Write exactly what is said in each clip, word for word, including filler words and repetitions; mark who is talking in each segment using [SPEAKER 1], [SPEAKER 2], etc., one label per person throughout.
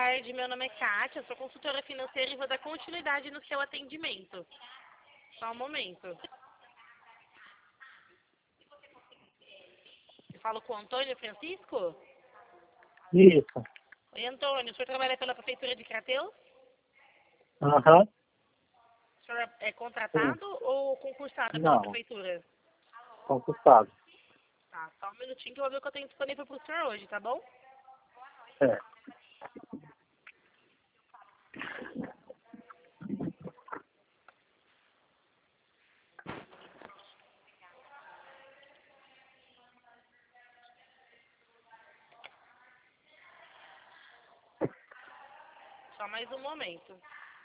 [SPEAKER 1] tarde, meu nome é Kátia, eu sou consultora financeira e vou dar continuidade no seu atendimento. Só um momento. Eu falo com o Antônio Francisco?
[SPEAKER 2] Isso.
[SPEAKER 1] Oi, Antônio, o senhor trabalha pela Prefeitura de Crateus?
[SPEAKER 2] Aham.
[SPEAKER 1] O senhor é contratado
[SPEAKER 2] Sim.
[SPEAKER 1] ou concursado pela
[SPEAKER 2] Não.
[SPEAKER 1] Prefeitura?
[SPEAKER 2] Concursado.
[SPEAKER 1] Tá, só um minutinho que eu vou ver o que eu tenho disponível para o senhor hoje, tá bom?
[SPEAKER 2] É.
[SPEAKER 1] Só mais um momento.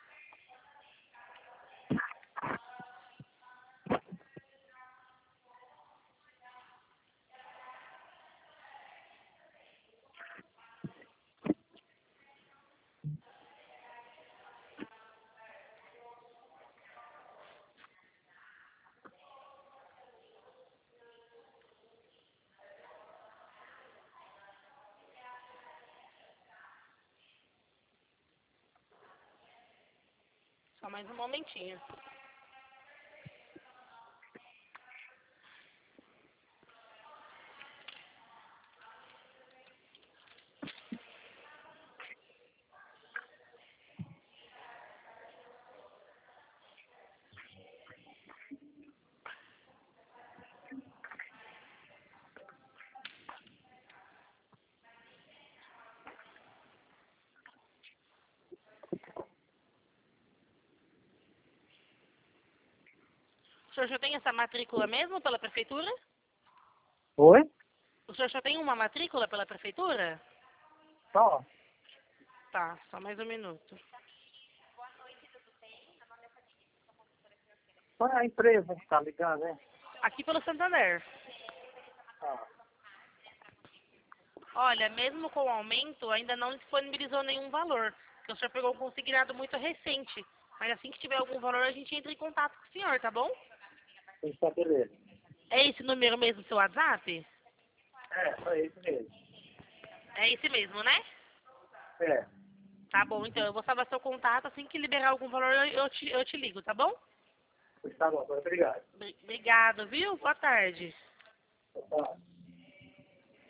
[SPEAKER 1] Só mais um momentinho. O senhor já tem essa matrícula mesmo pela Prefeitura?
[SPEAKER 2] Oi?
[SPEAKER 1] O senhor já tem uma matrícula pela Prefeitura?
[SPEAKER 2] Só.
[SPEAKER 1] Tá, só mais um minuto.
[SPEAKER 2] Qual é a empresa que tá ligando, hein?
[SPEAKER 1] Aqui pelo Santander.
[SPEAKER 2] Ah,
[SPEAKER 1] Olha, mesmo com o aumento, ainda não disponibilizou nenhum valor, porque o senhor pegou um consignado muito recente. Mas assim que tiver algum valor, a gente entra em contato com o senhor, tá bom?
[SPEAKER 2] está beleza.
[SPEAKER 1] É esse número mesmo, seu WhatsApp?
[SPEAKER 2] É, foi isso mesmo.
[SPEAKER 1] É esse mesmo, né?
[SPEAKER 2] É.
[SPEAKER 1] Tá bom, então eu vou salvar seu contato, assim que liberar algum valor eu, eu, te, eu te ligo, tá bom?
[SPEAKER 2] Tá bom, obrigado.
[SPEAKER 1] Bri- Obrigado, viu? Boa tarde.
[SPEAKER 2] Tá.